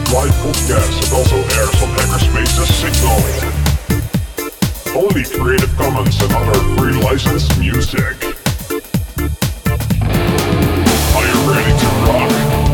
live podcast and also airs on Hackerspace's Signal. Only Creative Commons and other free licensed music. Are you ready to rock?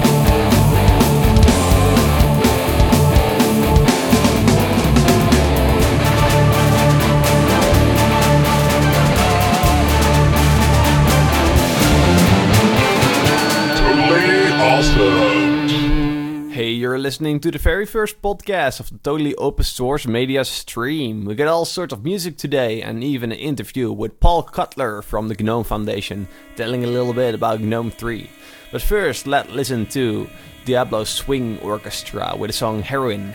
Awesome. Hey, you're listening to the very first podcast of the totally open source media stream. We got all sorts of music today and even an interview with Paul Cutler from the GNOME Foundation, telling a little bit about GNOME 3. But first, let's listen to Diablo Swing Orchestra with the song Heroin.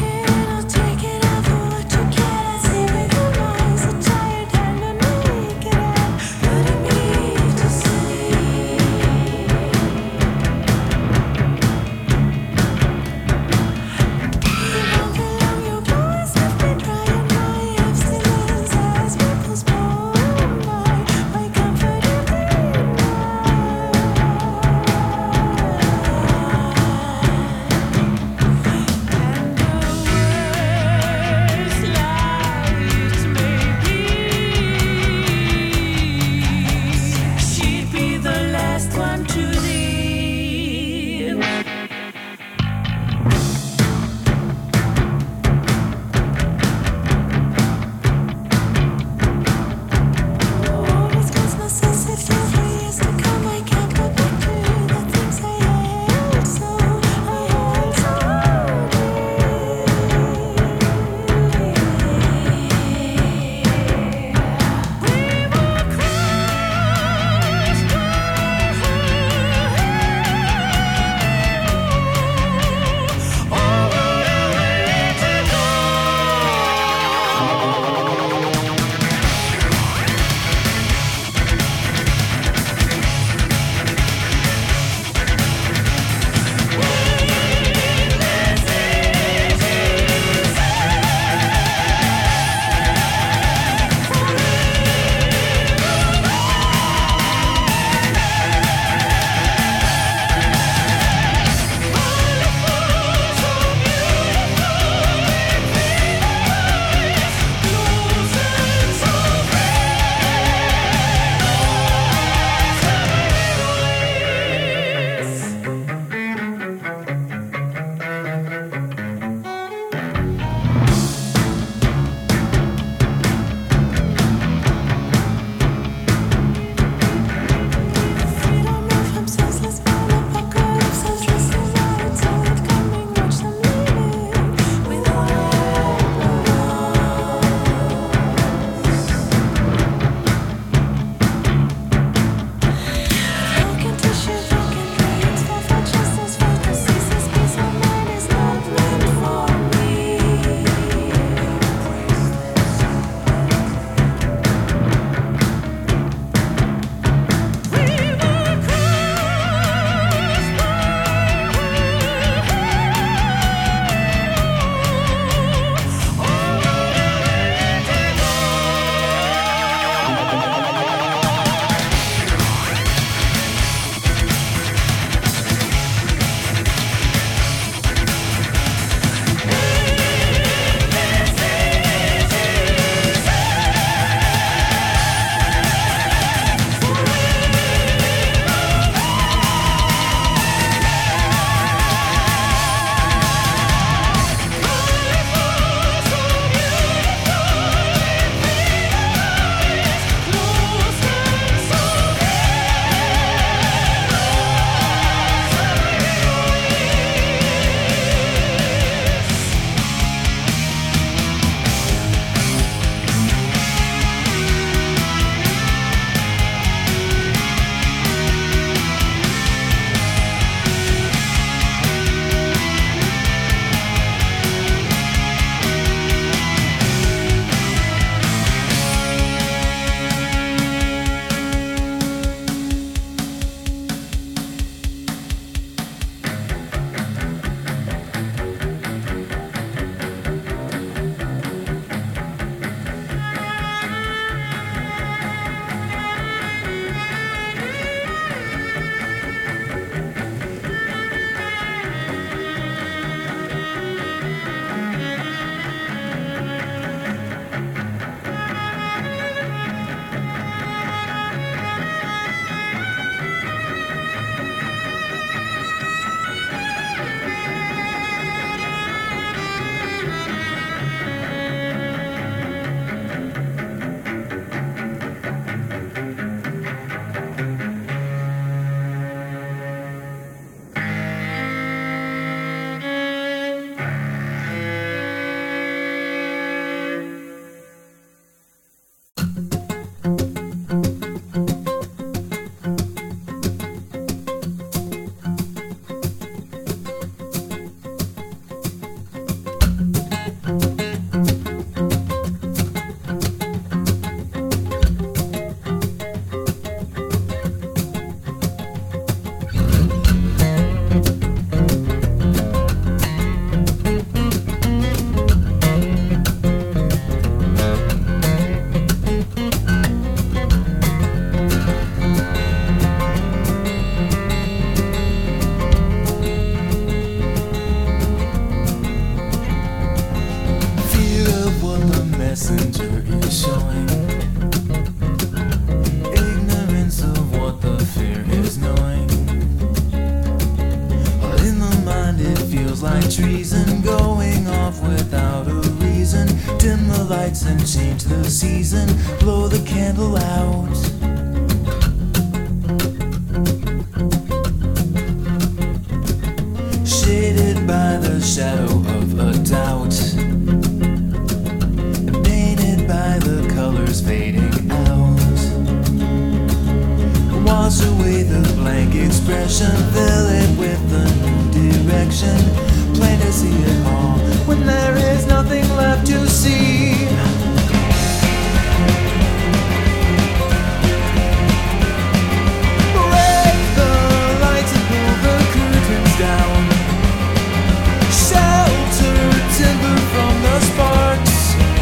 Take it out for what you can. I see with your eyes, a tired hand and a naked. change the season, blow the candle out. Shaded by the shadow of a doubt, painted by the colors fading out. Wash away the blank expression, fill it with a new direction. Plain to see it all when there is nothing left to see. Break the lights and pull the curtains down. Shelter timber from the sparks.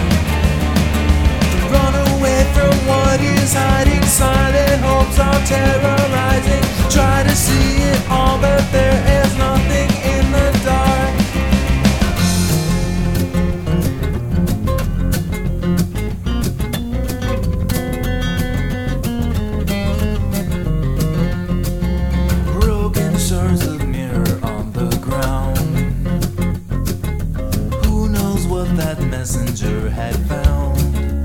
Run away from what is hiding. Silent hopes are terrorizing. Try to see it all, but there is nothing in the dark. Broken shards of mirror on the ground. Who knows what that messenger had found?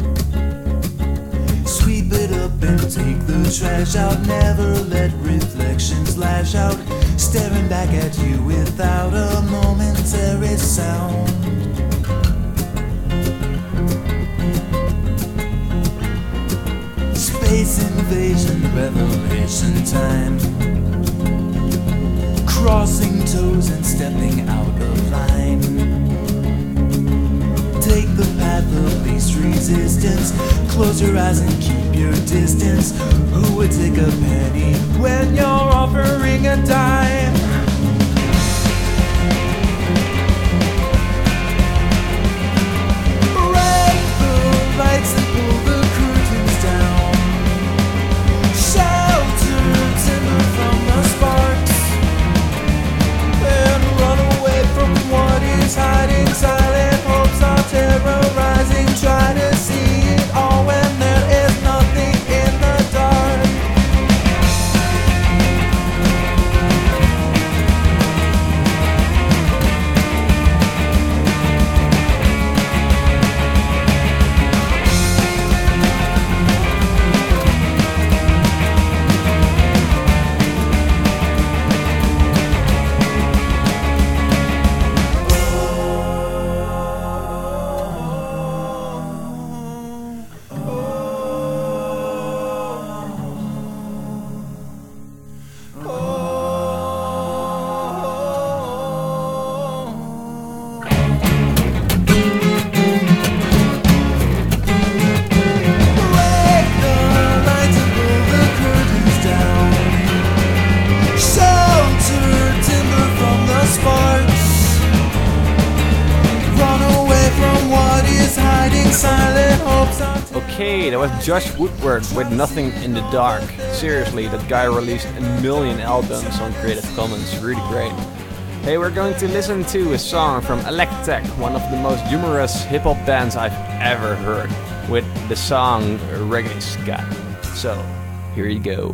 Sweep it up and take the trash out. Never let reflections lash out. Staring back at you without a momentary sound. Space invasion, revelation time. Crossing toes and stepping out of line. Take the path of least resistance. Close your eyes and keep your distance. Who would take a penny when you're offering a dime? Break the lights and pull the curtains down. Shelter timber from the sparks. And run away from what is hiding. Silent hopes are terrorizing. Try to see it all when there is nothing in the dark. Okay, that was Josh Woodward with Nothing in the Dark. Seriously, that guy released a million albums on Creative Commons, really great. Hey, we're going to listen to a song from Electek, one of the most humorous hip-hop bands I've ever heard, with the song Reggae Scat. So, here you go.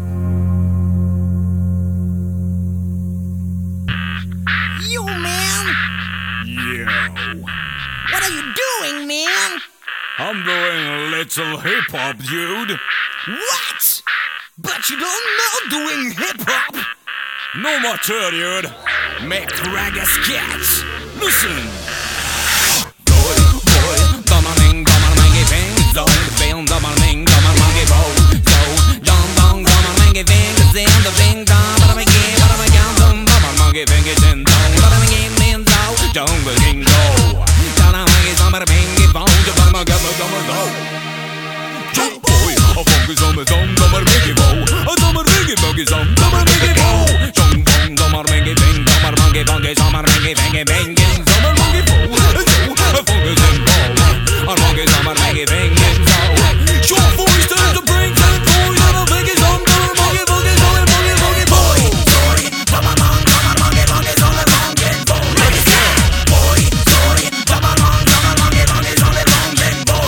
You, man! Yo, What are you doing, man? I'm doing a little hip-hop, dude. What? But you don't know doing hip-hop! No matter, dude. Make reggae sketch. Listen. Boy, domaring, domaring, bang, zone, bang, domaring, domaring, bo, zo, dong, dong, domaring, bang, zin, the bang, dong, domaring, domaring, domaring, bang, zin, dong, domaring, min, zo, dong, bang, go. Domaring, domaring, bang, domaring, go. Boy, a funk is on the dome, domaring, bo, a domaring, boogie, zone, domaring, bo, dong, dong, domaring, bang, domaring, bang, domaring, bang, bang, domaring, bo, a funk is in bo, a funk is on the bang, bang, zo. Short voice turns to bring ten boys, and a big is on the boogie, boogie, boogie, boogie, boogie, boy. Sorry, come on, boogie, boogie, on the boogie, boy. Boy, sorry, come on, boogie, boogie, on the boogie, boy.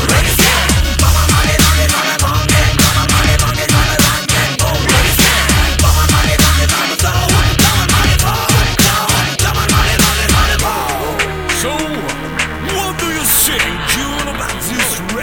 So, what do you think, June, about this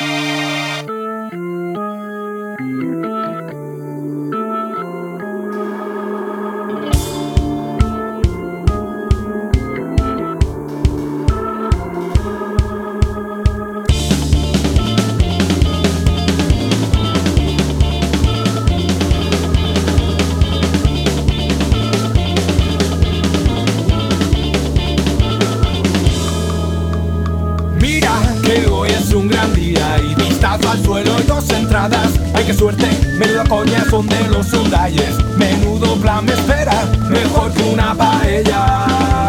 Al suelo y 2 entradas. Ay, qué suerte, menuda coña son de los Hyundais. Menudo plan me espera, mejor que una paella.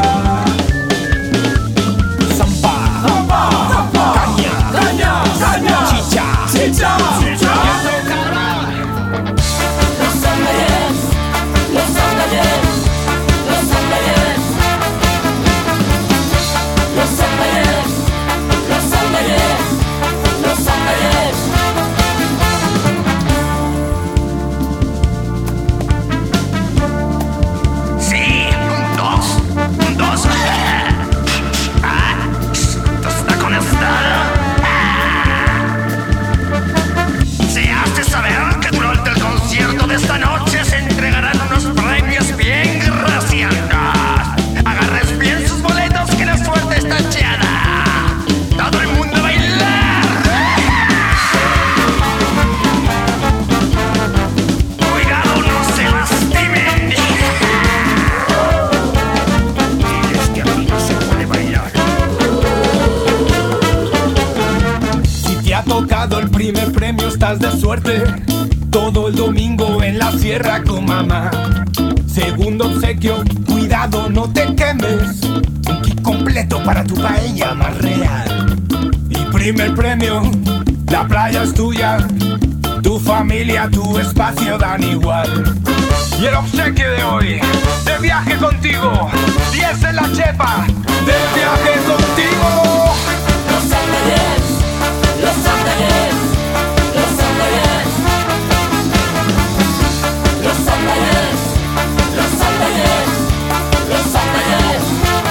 Zampa, caña, caña, caña, chicha, chicha, chicha. Los Hyundais, los Hyundais, los Hyundais, los Hyundais, los Hyundais. Sí, dos. ¿Tus tacones están? Se hace saber que durante el concierto de esta noche se entregarán unos premios bien graciados. Agarres bien sus boletos que la suerte está echada. Todo el mundo a bailar. Cuidado, no se lastimen. Diles que aquí no se puede bailar. Si te ha tocado el primer premio estás de suerte. Todo el domingo en la sierra con mamá. Segundo obsequio, cuidado no te quemes. Un kit completo para tu paella más real. Y primer premio, la playa es tuya. Tu familia, tu espacio dan igual. Y el obsequio de hoy, de viaje contigo. 10 en la chepa, de viaje contigo. Los Hyundais, los Hyundais, los Hyundais, los Hyundais, los Hyundais, los Hyundais.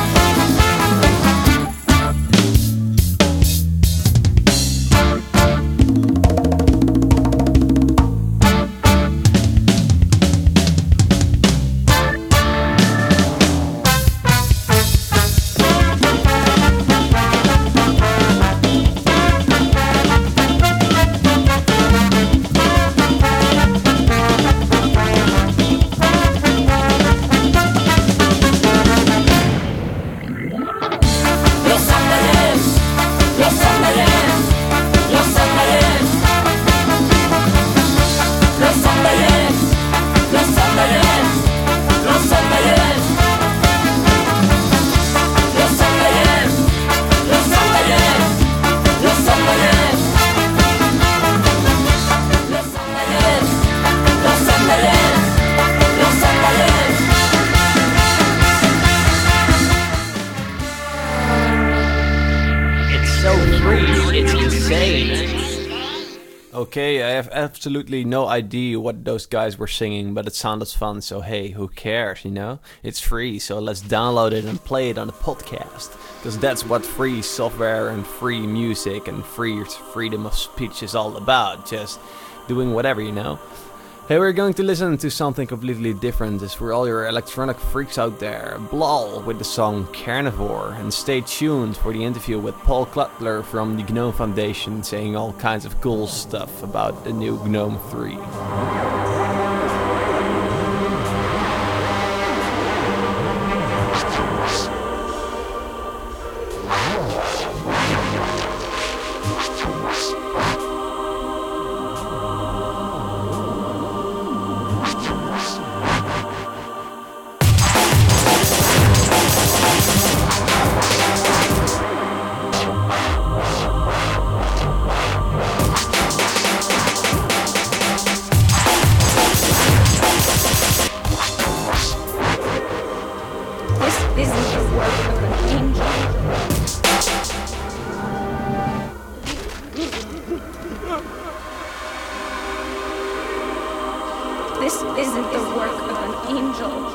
Okay, I have absolutely no idea what those guys were singing, but it sounded fun, so hey, who cares, you know? It's free, so let's download it and play it on the podcast. Because that's what free software and free music and freedom of speech is all about, just doing whatever, you know? Hey, we're going to listen to something completely different. It's for all your electronic freaks out there. Blal with the song Carnivore. And stay tuned for the interview with Paul Cutler from the GNOME Foundation, saying all kinds of cool stuff about the new GNOME 3. This isn't the work of an angel.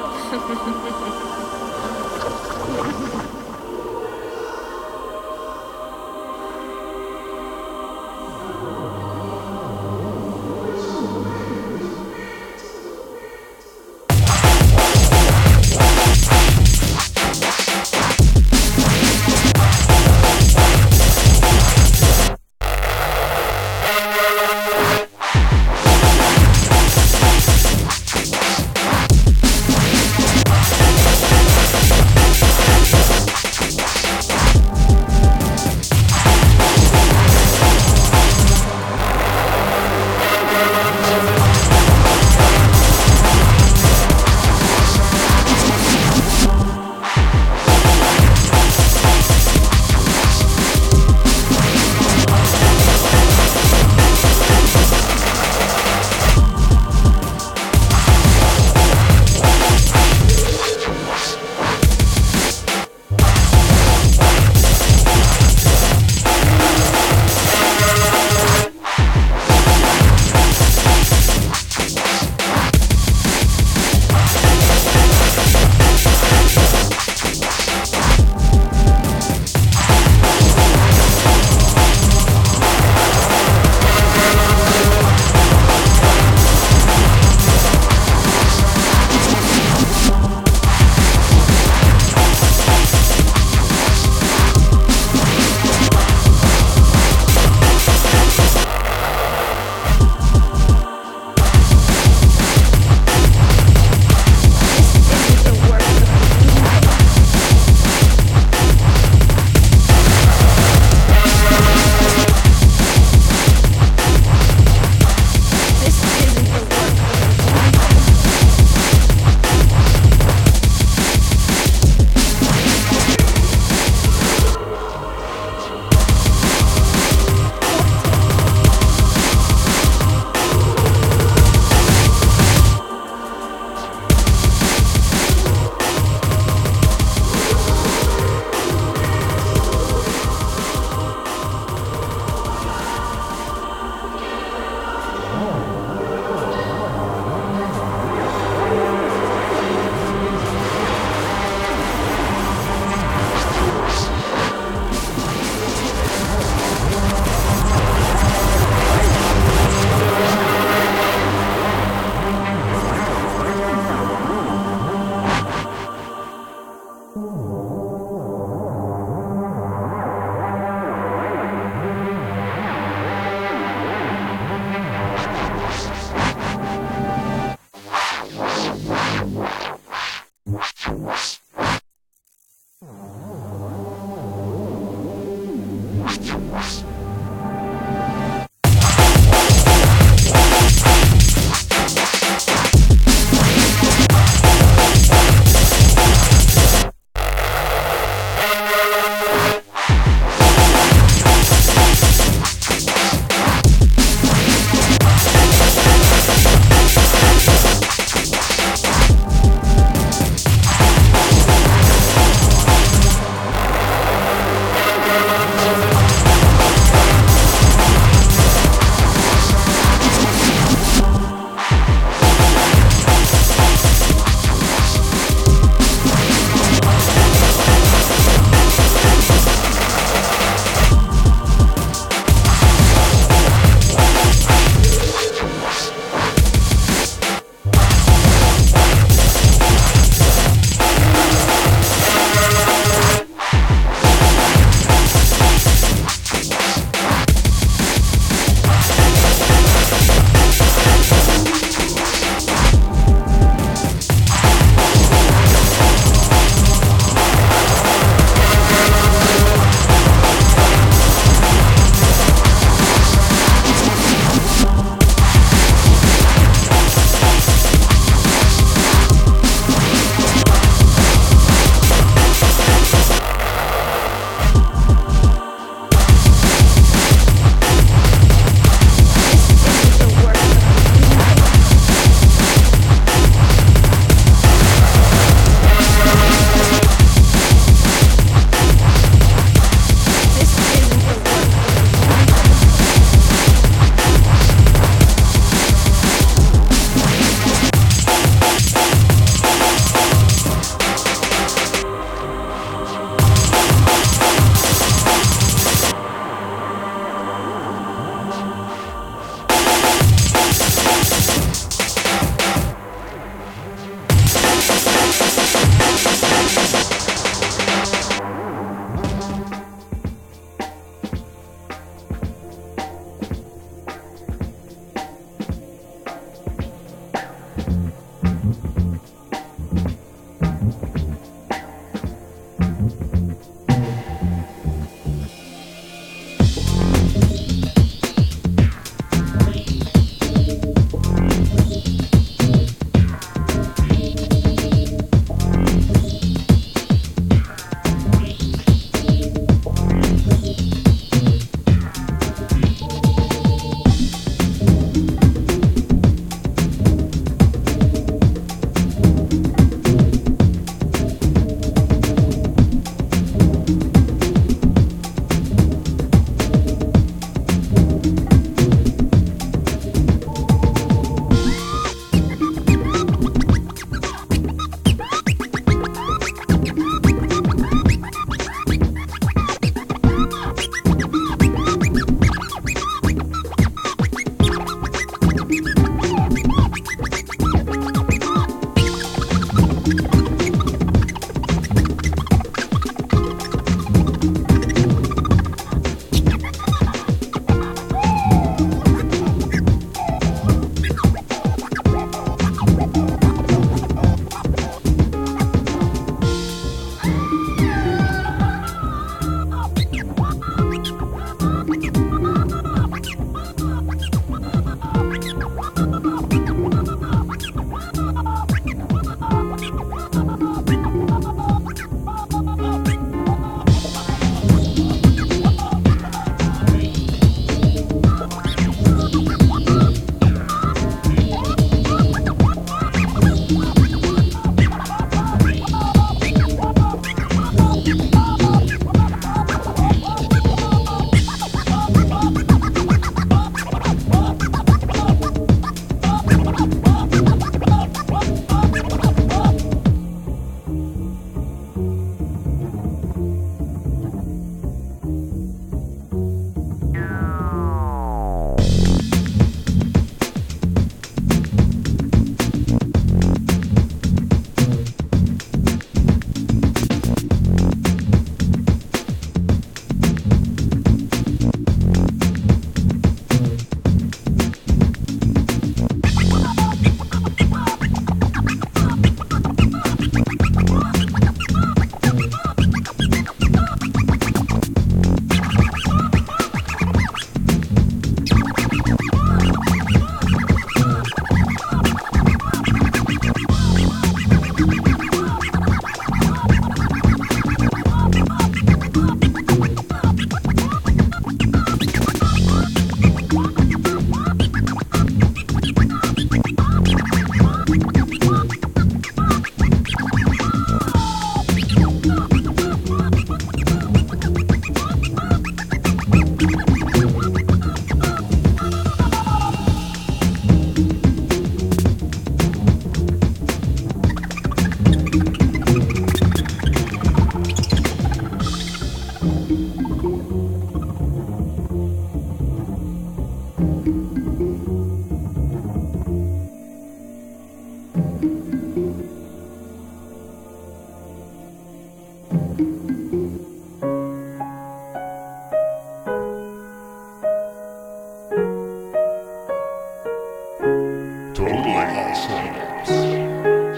Slayers.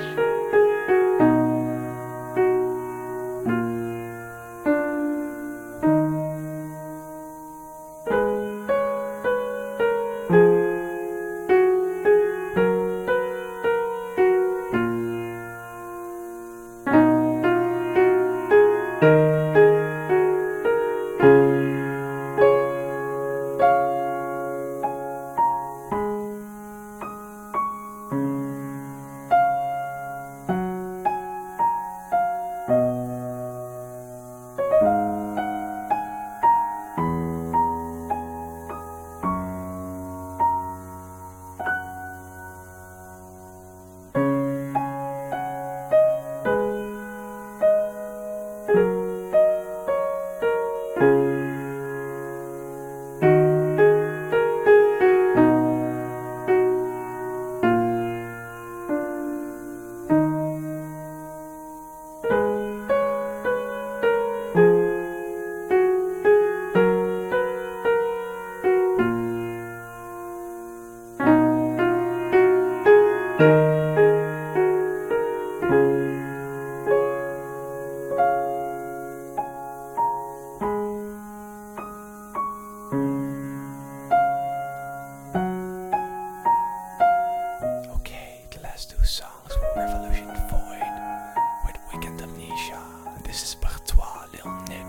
Okay, the last two songs were Revolution Void with Weekend Amnesia. And this is Partois, Lil Nip.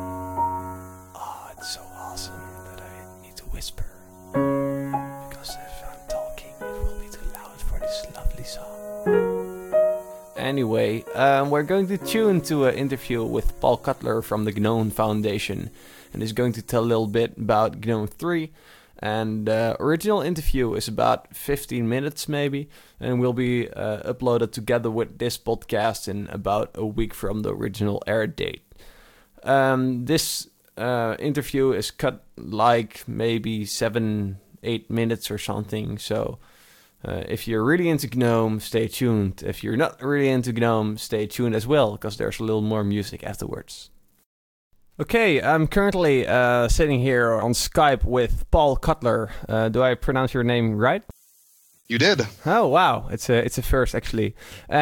Oh, it's so awesome that I need to whisper. Because if I'm talking, it will be too loud for this lovely song. Anyway, we're going to tune to an interview with Paul Cutler from the GNOME Foundation. And he's going to tell a little bit about GNOME 3. And the original interview is about 15 minutes maybe, and will be uploaded together with this podcast in about a week from the original air date. This interview is cut like maybe 7-8 minutes or something, so if you're really into GNOME, stay tuned. If you're not really into GNOME, stay tuned as well, because there's a little more music afterwards. Okay, I'm currently sitting here on Skype with Paul Cutler. Do I pronounce your name right? You did. Oh wow, it's a first actually,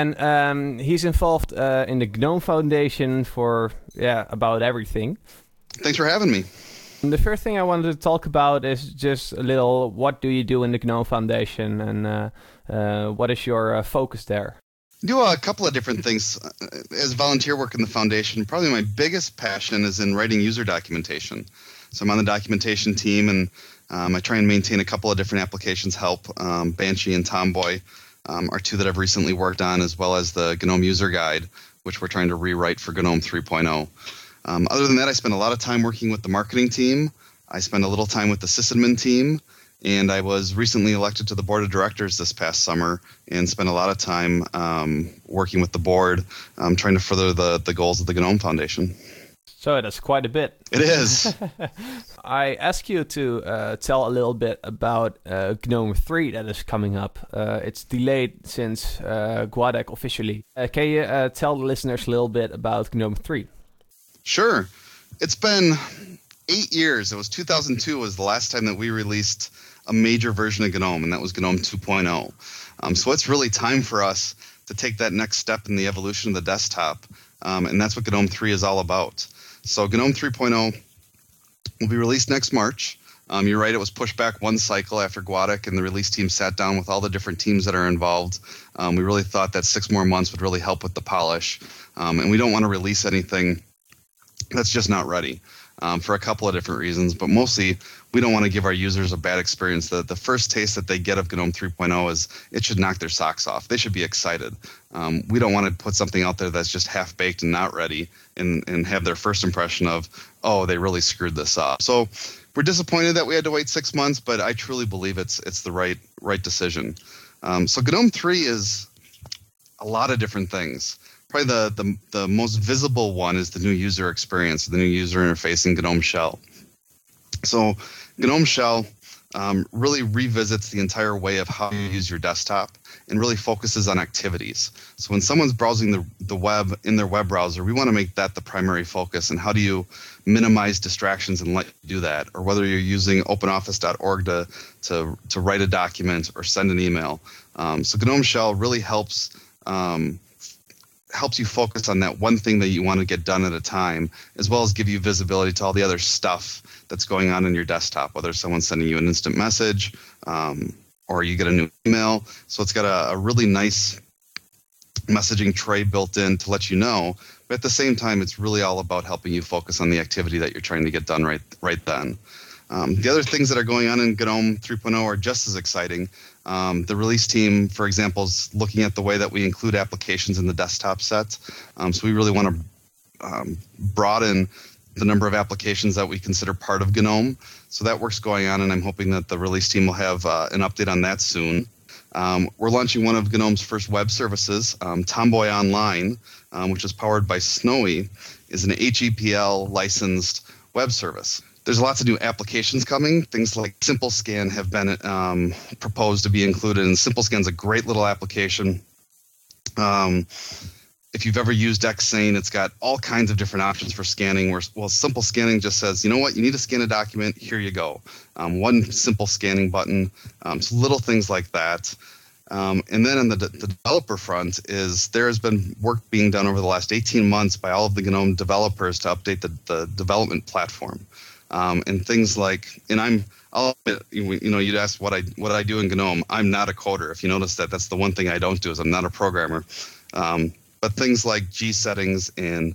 and he's involved in the GNOME Foundation for about everything. Thanks for having me. And the first thing I wanted to talk about is just a little, what do you do in the GNOME Foundation, and what is your focus there? Do a couple of different things. As volunteer work in the foundation, probably my biggest passion is in writing user documentation. So I'm on the documentation team, and I try and maintain a couple of different applications help. Banshee and Tomboy are two that I've recently worked on, as well as the GNOME User Guide, which we're trying to rewrite for GNOME 3.0. Other than that, I spend a lot of time working with the marketing team. I spend a little time with the sysadmin team. And I was recently elected to the board of directors this past summer and spent a lot of time working with the board, trying to further the goals of the GNOME Foundation. So that's quite a bit. It is. I ask you to tell a little bit about GNOME 3 that is coming up. It's delayed since GUADEC officially. Can you tell the listeners a little bit about GNOME 3? Sure. It's been 8 years. It was 2002 was the last time that we released a major version of GNOME, and that was GNOME 2.0. So it's really time for us to take that next step in the evolution of the desktop, and that's what GNOME 3 is all about. So GNOME 3.0 will be released next March. You're right, it was pushed back one cycle after GUADEC, and the release team sat down with all the different teams that are involved. We really thought that 6 more months would really help with the polish, and we don't want to release anything that's just not ready. For a couple of different reasons, but mostly we don't want to give our users a bad experience. The first taste that they get of GNOME 3.0 is it should knock their socks off. They should be excited. We don't want to put something out there that's just half-baked and not ready and have their first impression of, oh, they really screwed this up. So we're disappointed that we had to wait 6 months, but I truly believe it's the right decision. So GNOME 3 is a lot of different things. Probably the most visible one is the new user experience, the new user interface in GNOME Shell. So GNOME Shell really revisits the entire way of how you use your desktop and really focuses on activities. So when someone's browsing the web in their web browser, we want to make that the primary focus. And how do you minimize distractions and let you do that? Or whether you're using openoffice.org to write a document or send an email. So GNOME Shell really helps you focus on that one thing that you want to get done at a time, as well as give you visibility to all the other stuff that's going on in your desktop, whether someone's sending you an instant message or you get a new email. So it's got a really nice messaging tray built in to let you know, but at the same time, it's really all about helping you focus on the activity that you're trying to get done right then. The other things that are going on in GNOME 3.0 are just as exciting. The release team, for example, is looking at the way that we include applications in the desktop set. So we really want to broaden the number of applications that we consider part of GNOME. So that work's going on, and I'm hoping that the release team will have an update on that soon. We're launching one of GNOME's first web services, Tomboy Online, which is powered by Snowy, is an HEPL licensed web service. There's lots of new applications coming. Things like Simple Scan have been proposed to be included, and Simple Scan's a great little application. If you've ever used Xsane, it's got all kinds of different options for scanning. Well, Simple Scanning just says, you know what, you need to scan a document, here you go. One simple scanning button, so little things like that. And then on the developer front there has been work being done over the last 18 months by all of the GNOME developers to update the development platform. And things like, and I'll admit, you'd ask what I do in GNOME. I'm not a coder. If you notice that's the one thing I don't do, is I'm not a programmer. But things like G settings and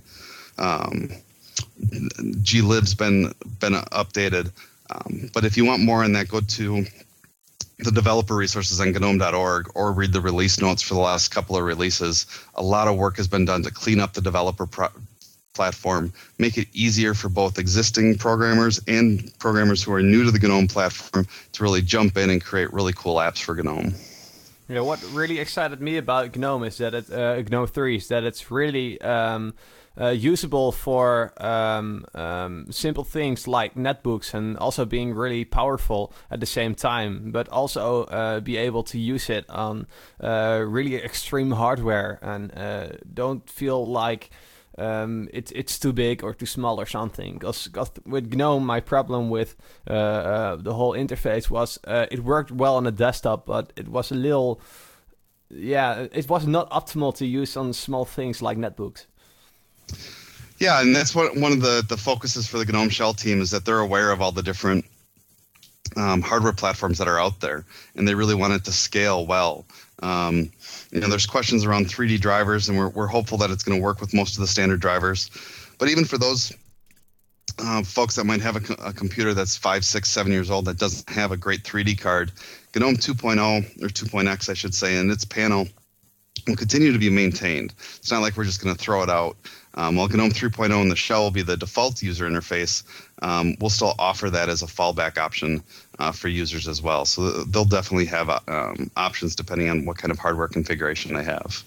glib's been updated. But if you want more on that, go to the developer resources on GNOME.org or read the release notes for the last couple of releases. A lot of work has been done to clean up the developer platform, make it easier for both existing programmers and programmers who are new to the GNOME platform to really jump in and create really cool apps for GNOME. Yeah, what really excited me about GNOME is that GNOME 3 is that it's really usable for simple things like netbooks, and also being really powerful at the same time, but also be able to use it on really extreme hardware, and don't feel like it's too big or too small or something. Because with GNOME, my problem with the whole interface was it worked well on a desktop, but it was a little, it was not optimal to use on small things like netbooks. Yeah, and that's one of the focuses for the GNOME Shell team, is that they're aware of all the different hardware platforms that are out there, and they really want it to scale well. There's questions around 3D drivers, and we're hopeful that it's going to work with most of the standard drivers. But even for those folks that might have a computer that's 5, 6, 7 years old that doesn't have a great 3D card, GNOME 2.0, or 2.x I should say, and its panel will continue to be maintained. It's not like we're just going to throw it out. While GNOME 3.0 and the shell will be the default user interface, we'll still offer that as a fallback option for users as well. So they'll definitely have options depending on what kind of hardware configuration they have.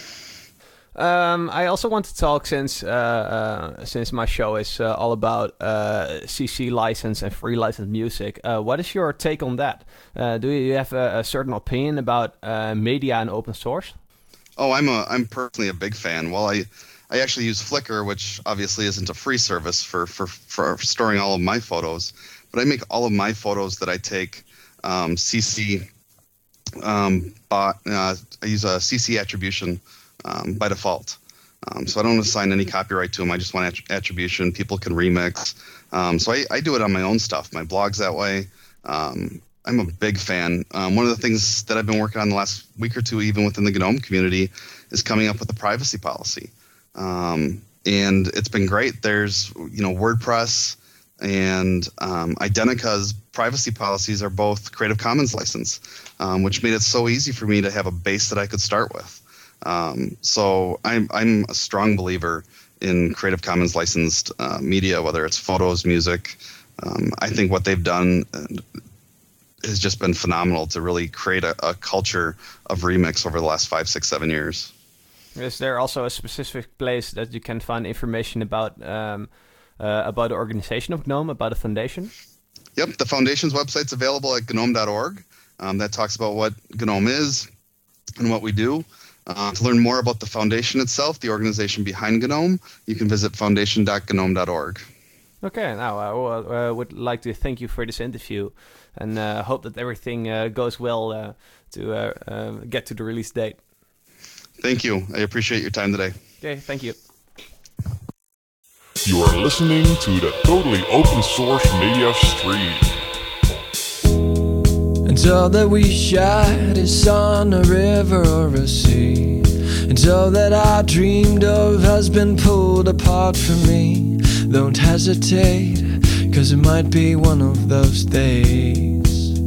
I also want to talk, since my show is all about CC license and free license music. What is your take on that? Do you have a certain opinion about media and open source? Oh, I'm personally a big fan. Well, I actually use Flickr, which obviously isn't a free service for storing all of my photos, but I make all of my photos that I take CC. I use a CC attribution by default, so I don't assign any copyright to them. I just want attribution. People can remix. So I do it on my own stuff. My blog's that way. I'm a big fan. One of the things that I've been working on the last week or two, even within the GNOME community, is coming up with a privacy policy. And it's been great. There's, WordPress and Idenica's privacy policies are both Creative Commons license, which made it so easy for me to have a base that I could start with. So I'm a strong believer in Creative Commons licensed media, whether it's photos, music. I think what they've done has just been phenomenal to really create a culture of remix over the last 5, 6, 7 years. Is there also a specific place that you can find information about the organization of GNOME, about the foundation? Yep, the foundation's website's available at gnome.org. That talks about what GNOME is and what we do. To learn more about the foundation itself, the organization behind GNOME, you can visit foundation.gnome.org. Okay, now I would like to thank you for this interview and hope that everything goes well to get to the release date. Thank you. I appreciate your time today. Okay, thank you. You are listening to the Totally Open Source Media Stream. And all that we shot is on a river or a sea. And all that I dreamed of has been pulled apart from me. Don't hesitate, 'cause it might be one of those days.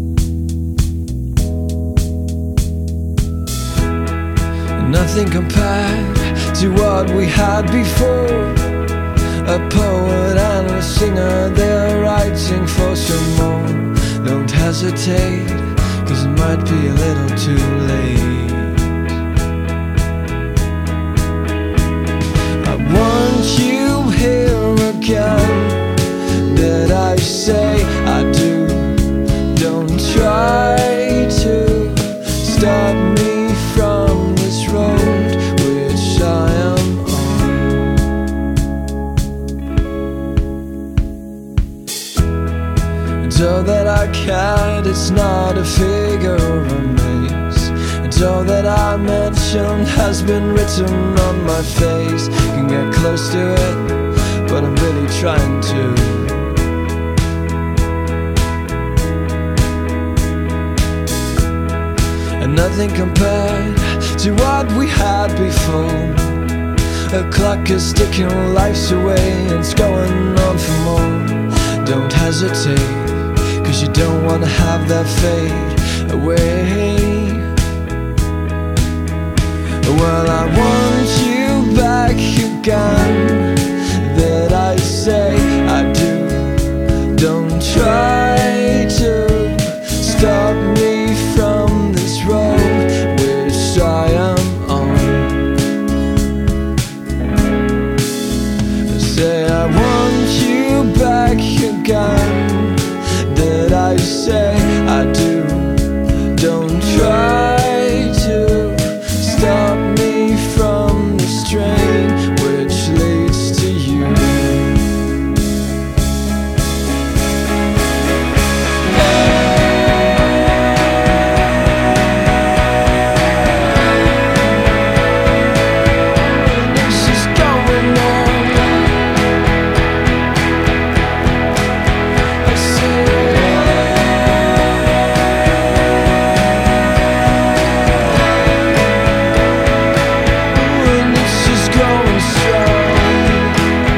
Nothing compared to what we had before. A poet and a singer, they're writing for some more. Don't hesitate, 'cause it might be a little too late. I want you here again. Did I say I do? Don't try to stop me from this road which I am on. And all that I can't, it's not a figure or a maze. And all that I mentioned has been written on my face. Can get close to it, but I'm really trying to. And nothing compared to what we had before. A clock is ticking lives away, it's going on for more. Don't hesitate, 'cause you don't want to have that fade away. Well, I want you back again. That I say I do. Don't try to stop me from this road which I am on. I say I want you back again. That I say I do. Don't try to stop me from this train which leads to you. This is going on. I say and it's just going strong.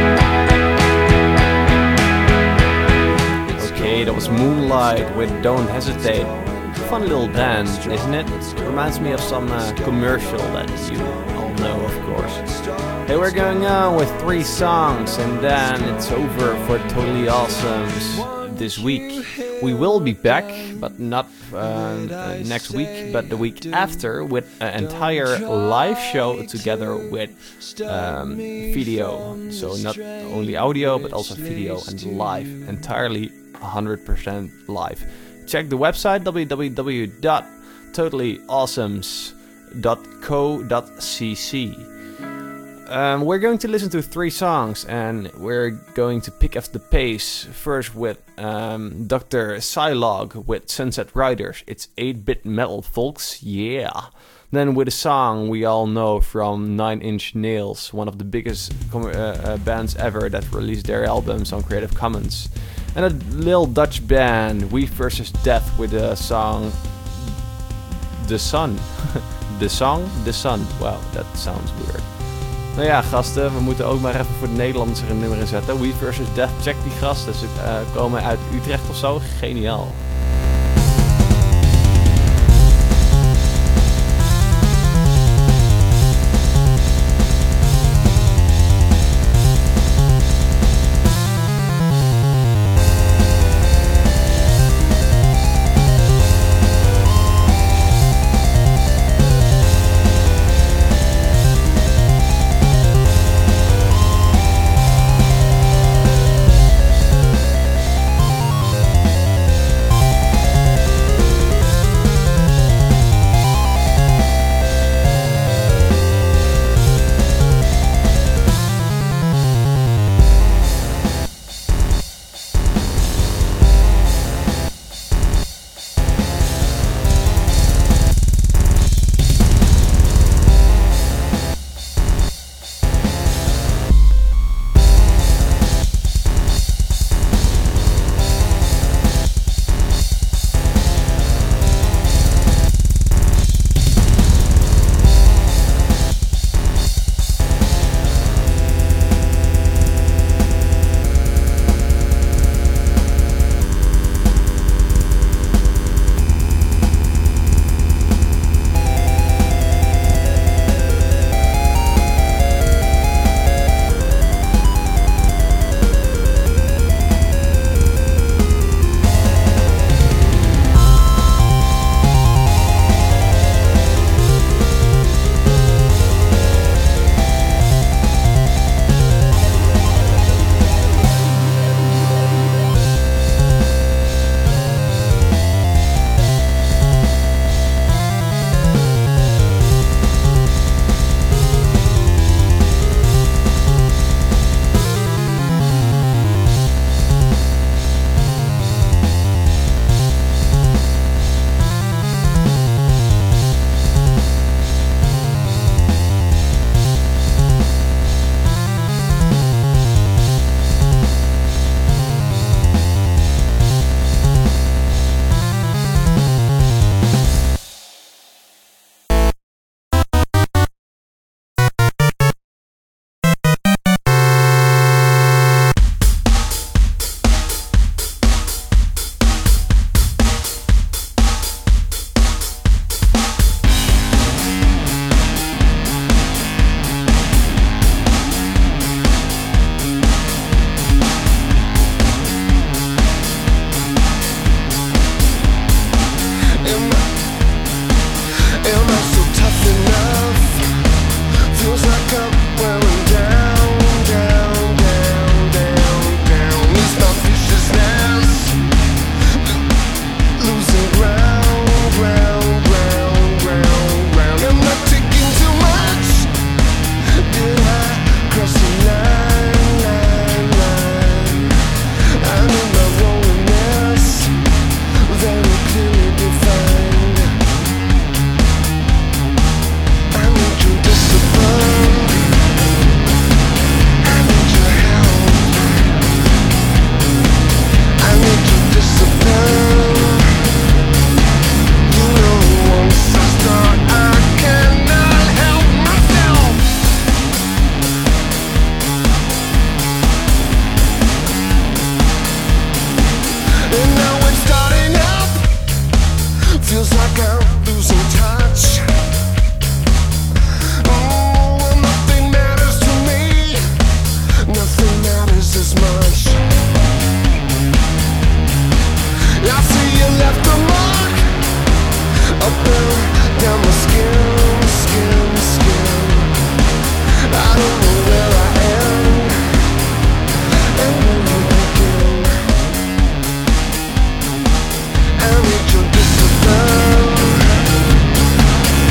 Okay, that was Moonlight with Don't Hesitate. Fun little dance, isn't it? Reminds me of some commercial that you all know, of course. Hey, we're going on with 3 songs and then it's over for Totally Awesomes this week. We will be back, but not next week, but the week after with an entire live show together with video. So not only audio, but also video and live, entirely 100% live. Check the website www.totallyawesomes.co.cc. We're going to listen to 3 songs and we're going to pick up the pace first with Dr. Psylog with Sunset Riders. It's 8-bit metal, folks, yeah. Then with a song we all know from Nine Inch Nails, one of the biggest bands ever that released their albums on Creative Commons. And a little Dutch band, We vs. Death, with the song The Sun. The song? The Sun. Wow, that sounds weird. Nou ja, gasten, we moeten ook maar even voor de Nederlanders er een nummer in zetten. We vs. Death, check die gasten. Ze komen uit Utrecht of zo. Geniaal. Feels like I'm losing touch. Oh, well, nothing matters to me. Nothing matters as much. I see you left a mark up and down my skin, skin. I don't know where I am and where you begin. I need your discipline.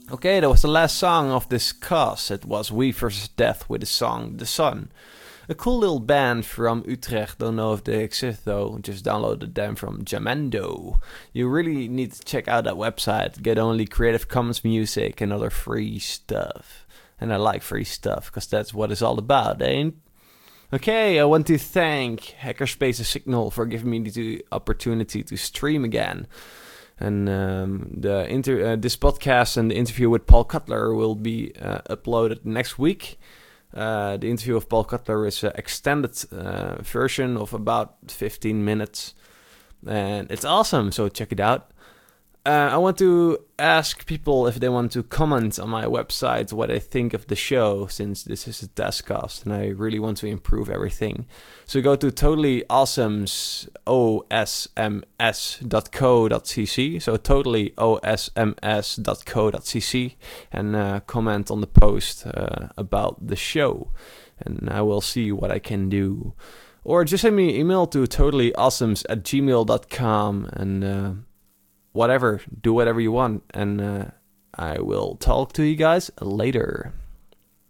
Okay, that was the last song of this cast. It was We vs. Death with the song The Sun. A cool little band from Utrecht. Don't know if they exist though. Just downloaded them from Jamendo. You really need to check out that website. Get only Creative Commons music and other free stuff. And I like free stuff because that's what it's all about, ain't? Okay, I want to thank Hackerspace Signal for giving me the opportunity to stream again. And this podcast and the interview with Paul Cutler will be uploaded next week. The interview of Paul Cutler is an extended version of about 15 minutes. And it's awesome, so check it out. I want to ask people if they want to comment on my website what they think of the show, since this is a testcast and I really want to improve everything. So go to totallyosms.co.cc, so totallyosms.co.cc, and comment on the post about the show, and I will see what I can do. Or just send me an email to totallyawesomes@gmail.com and whatever, do whatever you want, and I will talk to you guys later.